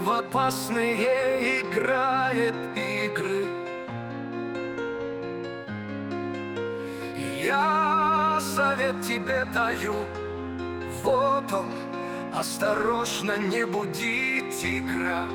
в опасные играет игры. Я совет тебе даю, вот он, осторожно, не буди тигра.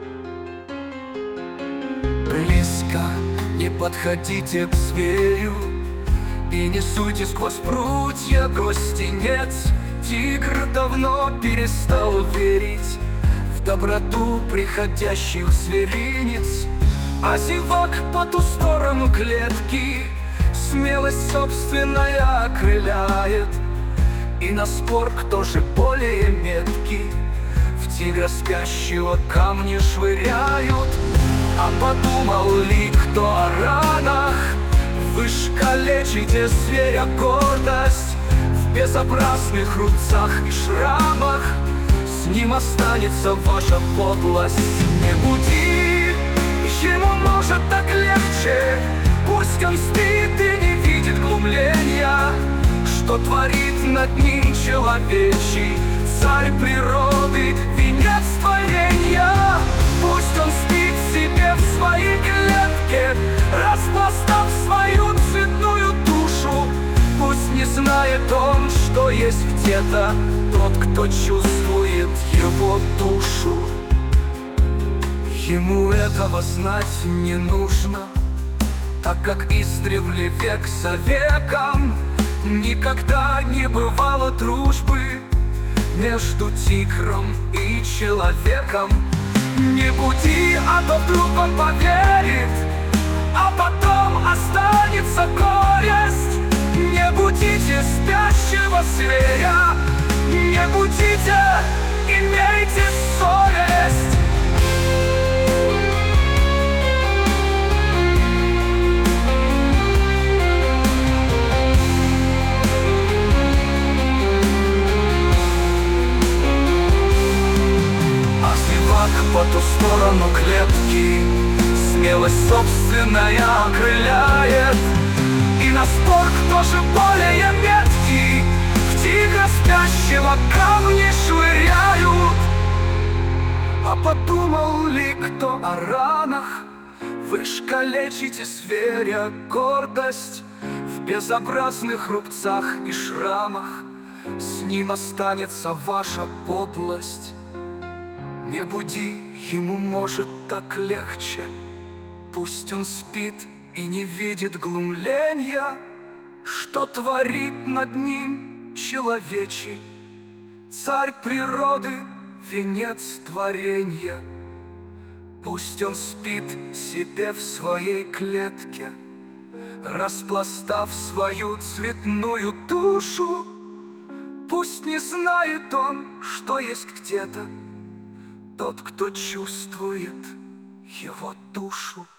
Близко не подходите к зверю и не суйте сквозь прутья гостинец. Тигр давно перестал верить в доброту приходящих зверинец, а зевак по ту сторону клетки смелость собственная окрыляет. И на спор, кто же более меткий, в тигра спящего камни швыряют. А подумал ли кто о ранах? Вы ж калечите зверя гордость в безобразных рубцах и шрамах. С ним останется ваша подлость. Не буди, ему может так легче. Пусть он спит и не видит глумления, что творит над ним человечий царь природы, венец творения. Пусть он спит себе в своей клетке, распластав свою цветную душу. Пусть не знает он, что есть где-то тот, кто чувствует его душу. Ему этого знать не нужно, так как издревле век за веком никогда не бывало дружбы между тигром и человеком. Не буди, а то вдруг он поверит, а потом останется горесть. Не будите спящего зверя, не будите, имейте совесть. По ту сторону клетки смелость собственная окрыляет. И на спор, кто же более меткий, в тигра спящего камни швыряют. А подумал ли кто о ранах? Вы ж калечите зверя гордость в безобразных рубцах и шрамах. С ним останется ваша подлость. Не буди, ему может так легче. Пусть он спит и не видит глумления, что творит над ним человечий царь природы, венец творения. Пусть он спит себе в своей клетке, распластав свою цветную душу. Пусть не знает он, что есть где-то тот, кто чувствует его душу.